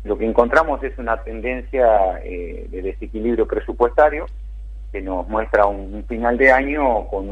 lo que encontramos es una tendencia de desequilibrio presupuestario que nos muestra un final de año con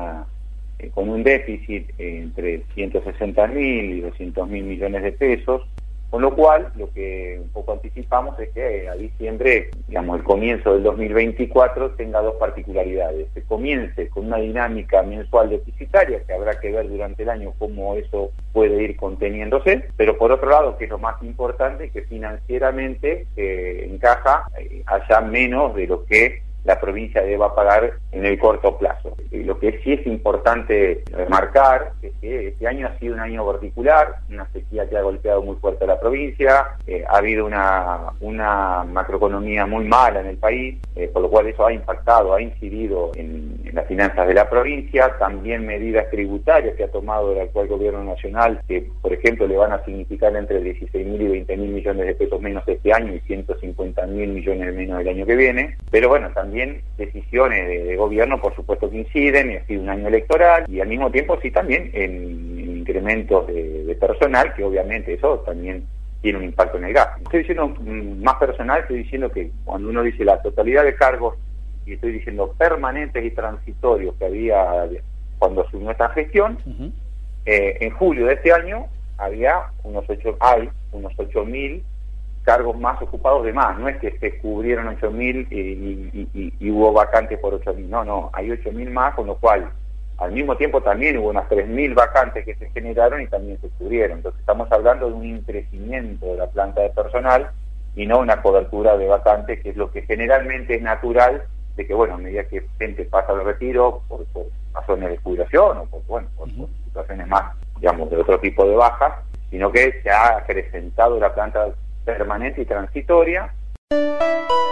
un déficit entre 160.000 y 200.000 millones de pesos, con lo cual lo que un poco anticipamos es que a diciembre, digamos, el comienzo del 2024 tenga dos particularidades. Se comience con una dinámica mensual deficitaria, que habrá que ver durante el año cómo eso puede ir conteniéndose, pero por otro lado, que es lo más importante, que financieramente encaja, haya menos de lo que la provincia deba pagar en el corto plazo. Lo que sí es importante remarcar es que este año ha sido un año particular, una sequía que ha golpeado muy fuerte a la provincia, ha habido una macroeconomía muy mala en el país, por lo cual eso ha impactado, ha incidido en las finanzas de la provincia, también medidas tributarias que ha tomado el actual gobierno nacional, que por ejemplo le van a significar entre 16.000 y 20.000 millones de pesos menos este año y 150.000 millones menos el año que viene, pero bueno, también decisiones de gobierno por supuesto que inciden, y ha sido un año electoral, y al mismo tiempo sí también en incrementos de personal, que obviamente eso también tiene un impacto en el gasto. Estoy diciendo más personal, estoy diciendo que cuando uno dice la totalidad de cargos, y estoy diciendo permanentes y transitorios que había cuando asumió esta gestión, en julio de este año hay unos 8.000 cargos más ocupados de más. No es que se cubrieron 8.000 y hubo vacantes por 8.000, no, hay 8.000 más, con lo cual al mismo tiempo también hubo unas 3.000 vacantes que se generaron y también se cubrieron. Entonces estamos hablando de un crecimiento de la planta de personal y no una cobertura de vacantes, que es lo que generalmente es natural, de que bueno, a medida que gente pasa al retiro por razones de jubilación o por situaciones más, digamos, de otro tipo de bajas, sino que se ha acrecentado la planta permanente y transitoria.